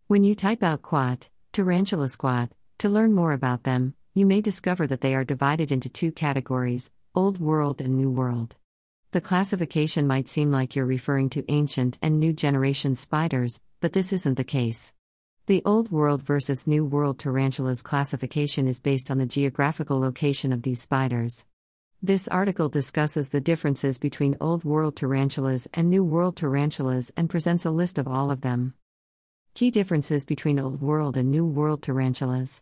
When you type out quat, tarantula squat, to learn more about them, you may discover that they are divided into two categories, Old World and New World. The classification might seem like you're referring to ancient and new generation spiders, but this isn't the case. The Old World versus New World tarantulas classification is based on the geographical location of these spiders. This article discusses the differences between Old World tarantulas and New World tarantulas and presents a list of all of them. Key differences between Old World and New World tarantulas.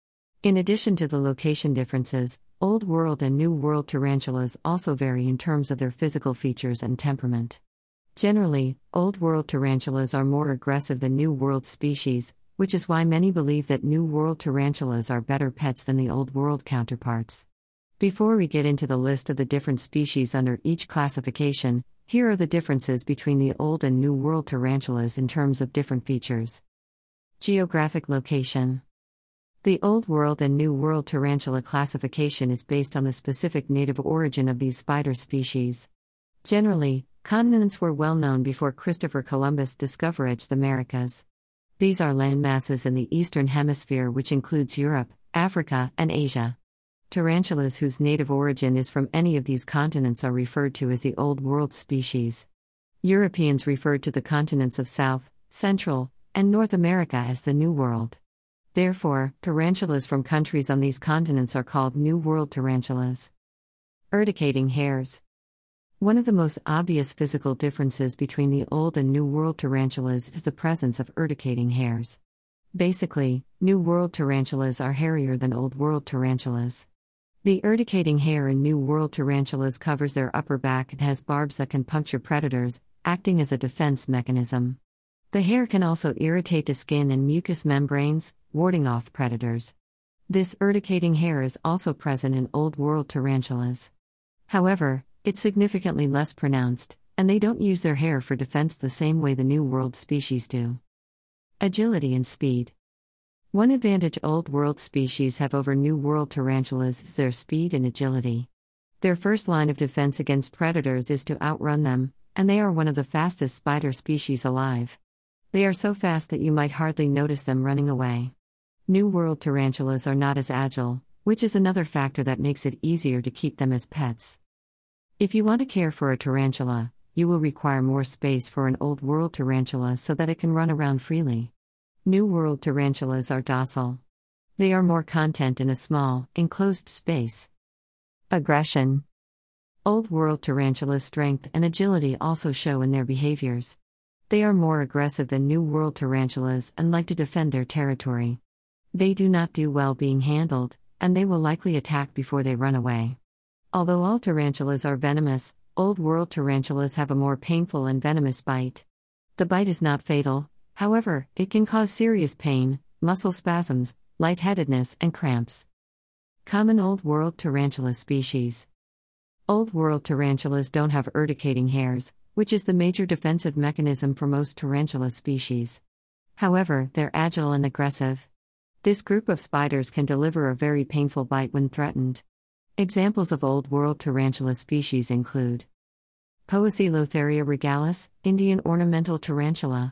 In addition to the location differences, Old World and New World tarantulas also vary in terms of their physical features and temperament. Generally, Old World tarantulas are more aggressive than New World species, which is why many believe that New World tarantulas are better pets than the Old World counterparts. Before we get into the list of the different species under each classification, here are the differences between the Old and New World tarantulas in terms of different features. Geographic location. The Old World and New World tarantula classification is based on the specific native origin of these spider species. Generally, continents were well known before Christopher Columbus discovered the Americas. These are landmasses in the Eastern Hemisphere, which includes Europe, Africa, and Asia. Tarantulas whose native origin is from any of these continents are referred to as the Old World species. Europeans referred to the continents of South, Central, and North America as the New World. Therefore, tarantulas from countries on these continents are called New World tarantulas. Urticating hairs. One of the most obvious physical differences between the Old and New World tarantulas is the presence of urticating hairs. Basically, New World tarantulas are hairier than Old World tarantulas. The urticating hair in New World tarantulas covers their upper back and has barbs that can puncture predators, acting as a defense mechanism. The hair can also irritate the skin and mucous membranes, warding off predators. This urticating hair is also present in Old World tarantulas. However, it's significantly less pronounced, and they don't use their hair for defense the same way the New World species do. Agility and speed. One advantage Old World species have over New World tarantulas is their speed and agility. Their first line of defense against predators is to outrun them, and they are one of the fastest spider species alive. They are so fast that you might hardly notice them running away. New World tarantulas are not as agile, which is another factor that makes it easier to keep them as pets. If you want to care for a tarantula, you will require more space for an Old World tarantula so that it can run around freely. New World tarantulas are docile. They are more content in a small, enclosed space. Aggression. Old World tarantulas' strength and agility also show in their behaviors. They are more aggressive than New World tarantulas and like to defend their territory. They do not do well being handled, and they will likely attack before they run away. Although all tarantulas are venomous, Old World tarantulas have a more painful and venomous bite. The bite is not fatal, however, it can cause serious pain, muscle spasms, lightheadedness, and cramps. Common Old World tarantula species. Old World tarantulas don't have urticating hairs, which is the major defensive mechanism for most tarantula species. However, they're agile and aggressive. This group of spiders can deliver a very painful bite when threatened. Examples of Old World tarantula species include Poecilotharia regalis, Indian ornamental tarantula.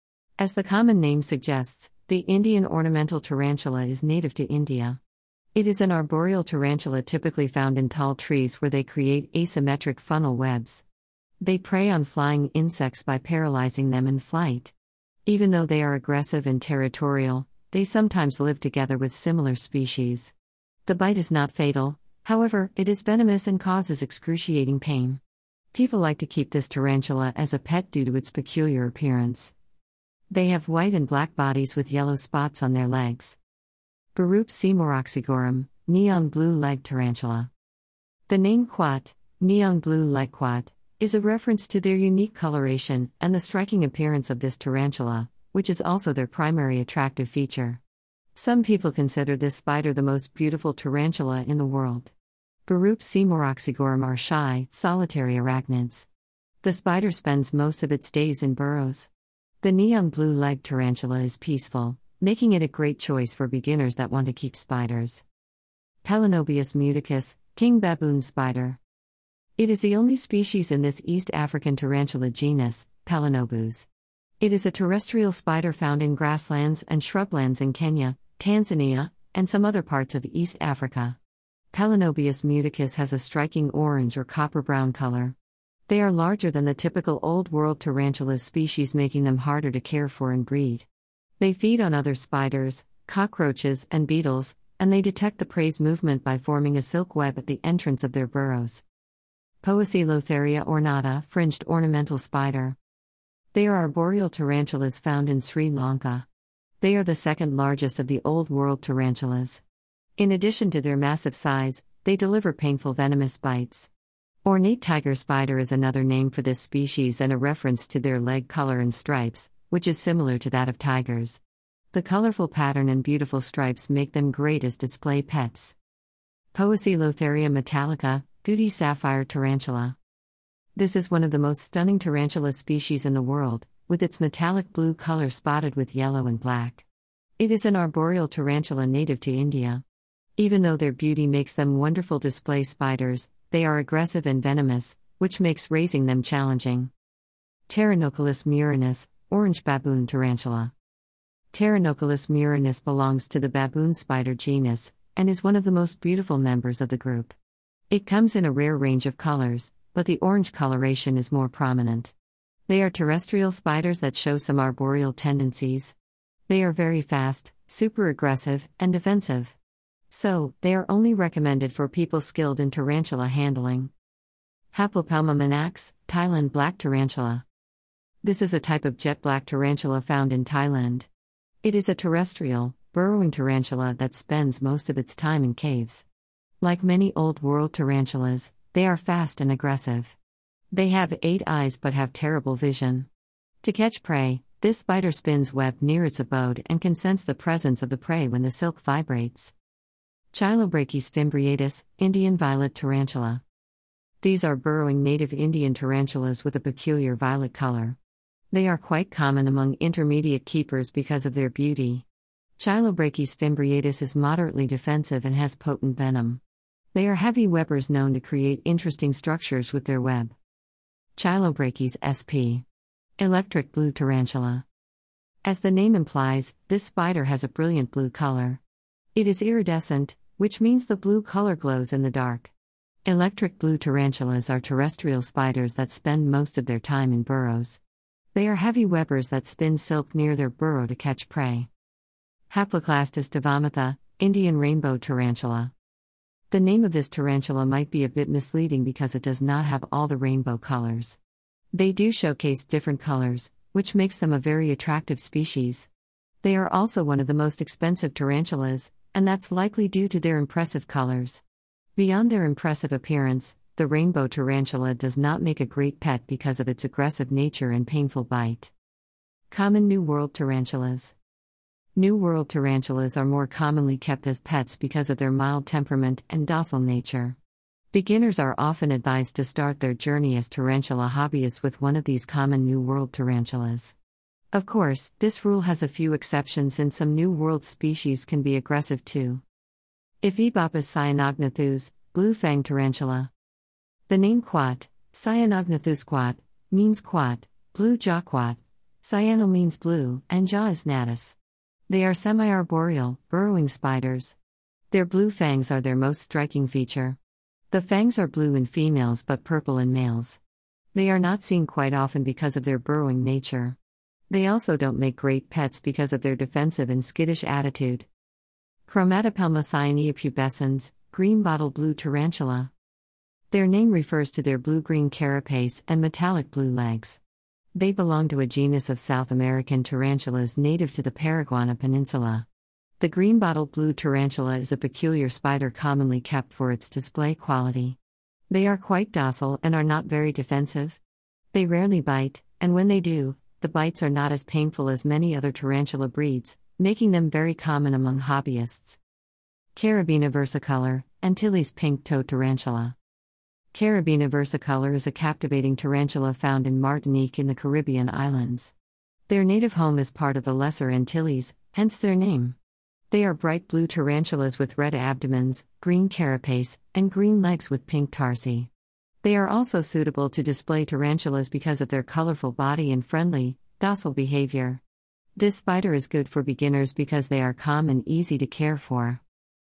As the common name suggests, the Indian ornamental tarantula is native to India. It is an arboreal tarantula typically found in tall trees where they create asymmetric funnel webs. They prey on flying insects by paralyzing them in flight. Even though they are aggressive and territorial, they sometimes live together with similar species. The bite is not fatal, however, it is venomous and causes excruciating pain. People like to keep this tarantula as a pet due to its peculiar appearance. They have white and black bodies with yellow spots on their legs. Barup seymourroxygorum, neon blue leg tarantula. The name quat, neon blue leg quat, is a reference to their unique coloration and the striking appearance of this tarantula, which is also their primary attractive feature. Some people consider this spider the most beautiful tarantula in the world. Barup seymourroxygorum are shy, solitary arachnids. The spider spends most of its days in burrows. The neon blue leg tarantula is peaceful, making it a great choice for beginners that want to keep spiders. Pelanobius muticus, king baboon spider. It is the only species in this East African tarantula genus, Pelanobus. It is a terrestrial spider found in grasslands and shrublands in Kenya, Tanzania, and some other parts of East Africa. Pelanobius muticus has a striking orange or copper-brown color. They are larger than the typical Old World tarantulas species, making them harder to care for and breed. They feed on other spiders, cockroaches, and beetles, and they detect the prey's movement by forming a silk web at the entrance of their burrows. Poecilotharia ornata, fringed ornamental spider. They are arboreal tarantulas found in Sri Lanka. They are the second largest of the Old World tarantulas. In addition to their massive size, they deliver painful venomous bites. Ornate tiger spider is another name for this species and a reference to their leg color and stripes, which is similar to that of tigers. The colorful pattern and beautiful stripes make them great as display pets. Poecilotharia metallica, Goody sapphire tarantula. This is one of the most stunning tarantula species in the world, with its metallic blue color spotted with yellow and black. It is an arboreal tarantula native to India. Even though their beauty makes them wonderful display spiders, they are aggressive and venomous, which makes raising them challenging. Pteronochilus murinus, orange baboon tarantula. Pteronochilus murinus belongs to the baboon spider genus, and is one of the most beautiful members of the group. It comes in a rare range of colors, but the orange coloration is more prominent. They are terrestrial spiders that show some arboreal tendencies. They are very fast, super aggressive, and defensive. So, they are only recommended for people skilled in tarantula handling. Haplopelma minax, Thailand black tarantula. This is a type of jet black tarantula found in Thailand. It is a terrestrial, burrowing tarantula that spends most of its time in caves. Like many Old World tarantulas, they are fast and aggressive. They have 8 eyes but have terrible vision. To catch prey, this spider spins web near its abode and can sense the presence of the prey when the silk vibrates. Chilobrachys fimbriatus, Indian violet tarantula. These are burrowing native Indian tarantulas with a peculiar violet color. They are quite common among intermediate keepers because of their beauty. Chilobrachys fimbriatus is moderately defensive and has potent venom. They are heavy webbers known to create interesting structures with their web. Chilobrachys sp. Electric blue tarantula. As the name implies, this spider has a brilliant blue color. It is iridescent, which means the blue color glows in the dark. Electric blue tarantulas are terrestrial spiders that spend most of their time in burrows. They are heavy webbers that spin silk near their burrow to catch prey. Haploclastus divomitha, Indian rainbow tarantula. The name of this tarantula might be a bit misleading because it does not have all the rainbow colors. They do showcase different colors, which makes them a very attractive species. They are also one of the most expensive tarantulas, and that's likely due to their impressive colors. Beyond their impressive appearance, the rainbow tarantula does not make a great pet because of its aggressive nature and painful bite. Common New World tarantulas. New World tarantulas are more commonly kept as pets because of their mild temperament and docile nature. Beginners are often advised to start their journey as tarantula hobbyists with one of these common New World tarantulas. Of course, this rule has a few exceptions since some New World species can be aggressive too. Ephiboppus cyanognathus, blue fang tarantula. The name quat, Cyanognathus quat, means quat, blue jaw quat. Cyano means blue, and jaw is natus. They are semi-arboreal, burrowing spiders. Their blue fangs are their most striking feature. The fangs are blue in females but purple in males. They are not seen quite often because of their burrowing nature. They also don't make great pets because of their defensive and skittish attitude. Chromatopelma cyanea pubescens, green bottle blue tarantula. Their name refers to their blue-green carapace and metallic blue legs. They belong to a genus of South American tarantulas native to the Paraguaná Peninsula. The green-bottled blue tarantula is a peculiar spider commonly kept for its display quality. They are quite docile and are not very defensive. They rarely bite, and when they do, the bites are not as painful as many other tarantula breeds, making them very common among hobbyists. Carabina versicolor, Antilles pink-toed tarantula. Carabina versicolor is a captivating tarantula found in Martinique in the Caribbean islands. Their native home is part of the Lesser Antilles, hence their name. They are bright blue tarantulas with red abdomens, green carapace, and green legs with pink tarsi. They are also suitable to display tarantulas because of their colorful body and friendly, Docile behavior. This spider is good for beginners because they are calm and easy to care for.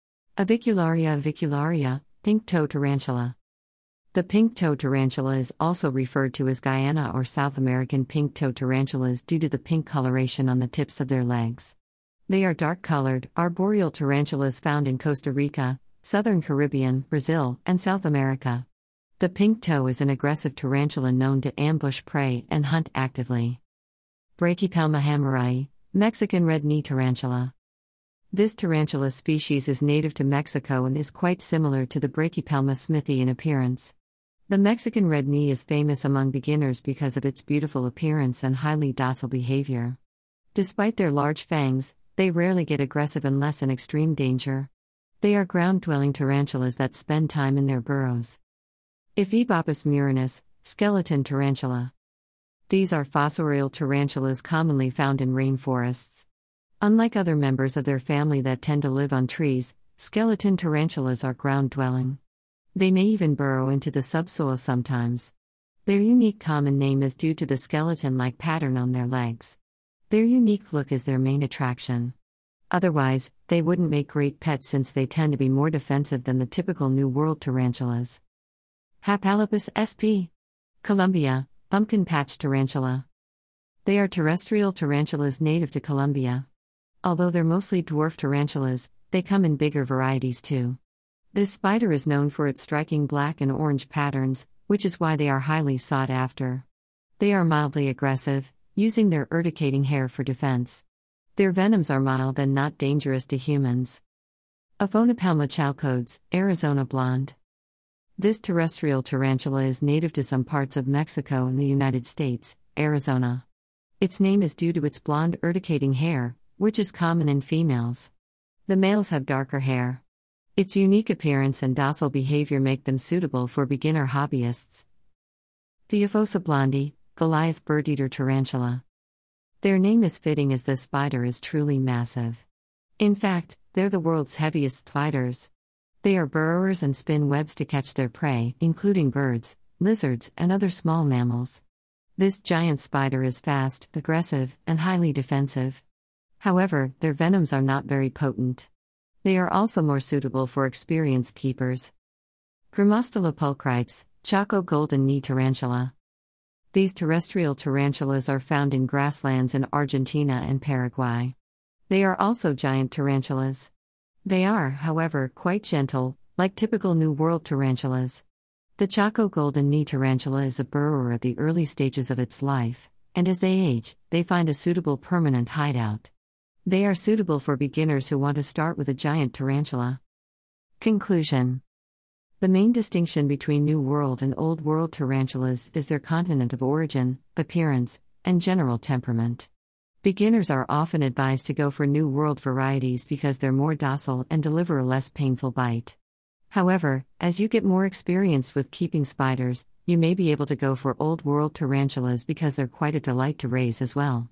Avicularia, pink-toe tarantula. The pink-toe tarantula is also referred to as Guyana or South American pink-toe tarantulas due to the pink coloration on the tips of their legs. They are dark-colored, arboreal tarantulas found in Costa Rica, southern Caribbean, Brazil, and South America. The pink-toe is an aggressive tarantula known to ambush prey and hunt actively. Brachypelma hammeri, Mexican red-knee tarantula. This tarantula species is native to Mexico and is quite similar to the Brachypelma smithii in appearance. The Mexican red knee is famous among beginners because of its beautiful appearance and highly docile behavior. Despite their large fangs, they rarely get aggressive unless in extreme danger. They are ground-dwelling tarantulas that spend time in their burrows. Ephiboppus murinus, skeleton tarantula. These are fossorial tarantulas commonly found in rainforests. Unlike other members of their family that tend to live on trees, skeleton tarantulas are ground-dwelling. They may even burrow into the subsoil sometimes. Their unique common name is due to the skeleton-like pattern on their legs. Their unique look is their main attraction. Otherwise, they wouldn't make great pets since they tend to be more defensive than the typical New World tarantulas. Hapalopus sp. Colombia, pumpkin patch tarantula. They are terrestrial tarantulas native to Colombia. Although they're mostly dwarf tarantulas, they come in bigger varieties too. This spider is known for its striking black and orange patterns, which is why they are highly sought after. They are mildly aggressive, using their urticating hair for defense. Their venoms are mild and not dangerous to humans. Aphonopelma chalcodes, Arizona blonde. This terrestrial tarantula is native to some parts of Mexico and the United States, Arizona. Its name is due to its blonde urticating hair, which is common in females. The males have darker hair. Its unique appearance and docile behavior make them suitable for beginner hobbyists. Theophosa blondi, Goliath bird-eater tarantula. Their name is fitting as this spider is truly massive. In fact, they're the world's heaviest spiders. They are burrowers and spin webs to catch their prey, including birds, lizards, and other small mammals. This giant spider is fast, aggressive, and highly defensive. However, their venoms are not very potent. They are also more suitable for experienced keepers. Grammostola pulchripes, Chaco golden knee tarantula. These terrestrial tarantulas are found in grasslands in Argentina and Paraguay. They are also giant tarantulas. They are, however, quite gentle, like typical New World tarantulas. The Chaco golden knee tarantula is a burrower at the early stages of its life, and as they age, they find a suitable permanent hideout. They are suitable for beginners who want to start with a giant tarantula. Conclusion. The main distinction between New World and Old World tarantulas is their continent of origin, appearance, and general temperament. Beginners are often advised to go for New World varieties because they're more docile and deliver a less painful bite. However, as you get more experienced with keeping spiders, you may be able to go for Old World tarantulas because they're quite a delight to raise as well.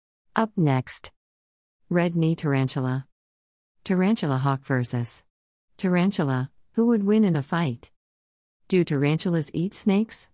Up next. Red knee tarantula. Tarantula hawk versus tarantula, who would win in a fight? Do tarantulas eat snakes?